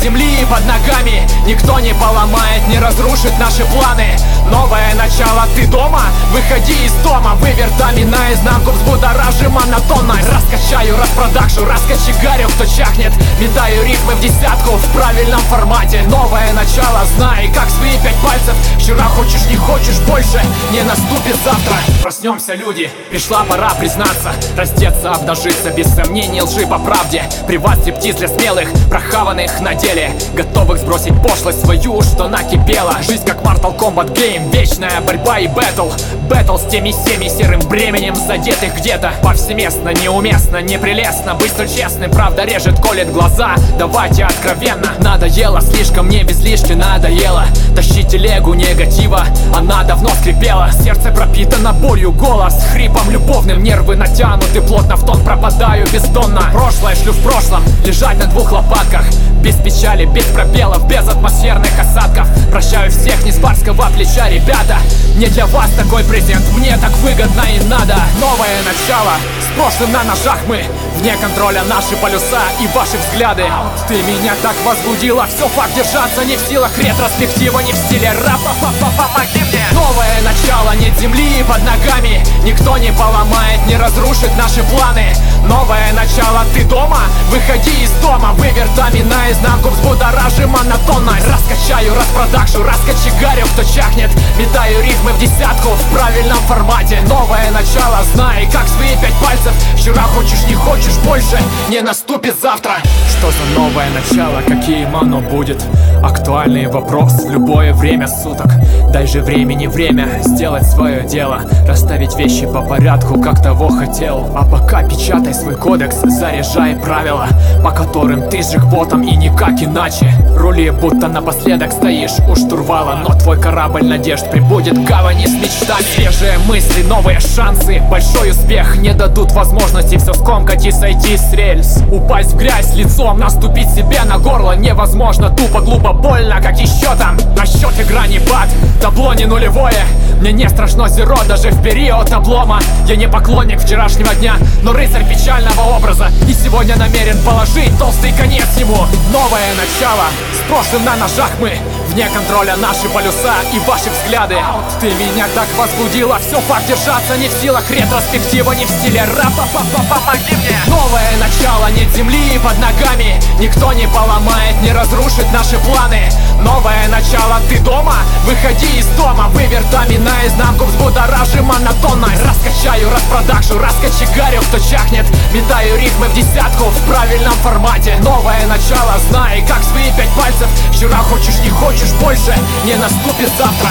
земли под ногами. Никто не поломает, не разрушит наши планы. Новое начало, ты дома? Выходи из дома. Вывертами наизнанку, взбудоражи монотонно. Раскачаю, распродакшу, раскочегарю, кто чахнет. Метаю ритмы в десятку в правильном формате. Новое начало, знай, как свои 5 пальцев. Вчера хочешь, не хочешь, больше не наступит завтра. Проснемся, люди, пришла пора признаться. Раздеться, обнажиться, без сомнений, лжи по правде. При вас стриптиз для смелых, прохаванных на деле, готовых сбросить пошлость свою, что накипела. Жизнь как Mortal Kombat Game, вечная борьба и бэтл. Бэтл с теми всеми серым бременем задетых где-то. Повсеместно, неуместно, непрелестно быть столь честным. Правда режет, колет глаза, давайте откровенно. Надоело, слишком мне без лишки надоело тащить телегу негатива, она давно скрипела. Сердце пропитано болью, голос хрипом любовным. Нервы натянуты плотно, в тон пропадаю бездонно. Прошлое шлю в прошлом, лежать на 2 лопатках. Без печали, без пробелов, без атмосферных осадков. Прощаю всех не с барского плеча, ребята. Не для вас такой презент, мне так выгодно и надо. Новое начало, с прошлым на ножах мы. Вне контроля наши полюса и ваши взгляды. Ты меня так возбудила, все факт держаться не в силах. Ретроспектива не в стиле рэпа, помоги мне. Новое начало, нет земли под ногами. Никто не поломает, не разрушит наши планы. Новое начало, ты дома? Выходи из дома. Вывертами наизнанку, взбудоражи монотонно. Раскачаю, распродакшу, раскочегарю, кто чахнет. Метаю рифмы в десятку в правильном формате. Новое начало, знай, как свои 5 пальцев. Вчера хочешь, не хочешь, больше не наступит завтра. Что за новое начало, каким оно будет? Актуальный вопрос в любое время суток. Дай же времени время сделать свое дело. Расставить вещи по порядку, как того хотел. А пока печатай свой кодекс, заряжай правила, по которым ты с джекпотом и никак иначе. Рули, будто напоследок стоишь у штурвала, но твой корабль надежд прибудет к гавани с мечтами. Свежие мысли, новые шансы, большой успех не дадут возможности все скомкать и сойти с рельс. Упасть в грязь лицом, наступить себе на горло невозможно. Тупо, глупо, больно, как еще там. На счете грани бат, табло не нулевое. Мне не страшно зеро даже в период облома. Я не поклонник вчерашнего дня, но рыцарь печального образа. И сегодня намерен положить толстый конец ему. Новое начало, с прошлым на ножах мы. Вне контроля наши полюса и ваши взгляды. Ты меня так возбудила, все факт держаться не в силах. Ретроспектива не в стиле рэпа, помоги мне. Новое начало, нет земли под ногами. Никто не поломает, не разрушит наши планы. Новое начало, ты дома? Выходи из дома. Вывертами наизнанку, взбудоражи монотонно. Раскачаю, распродакшу, раскочегарю, кто чахнет. Метаю ритмы в десятку в правильном формате. Новое начало, знай, как свои 5 пальцев. Вчера хочешь, не хочешь, больше не наступит завтра.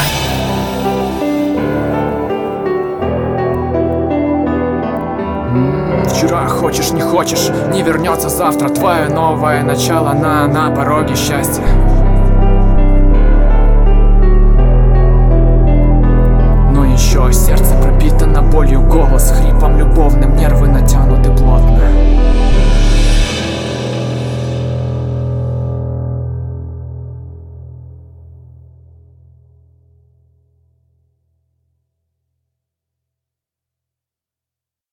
Вчера хочешь, не хочешь, не вернется завтра. Твое новое начало на пороге счастья. Но еще сердце пропитано болью, голос хрипом любовным. Нервы натянуты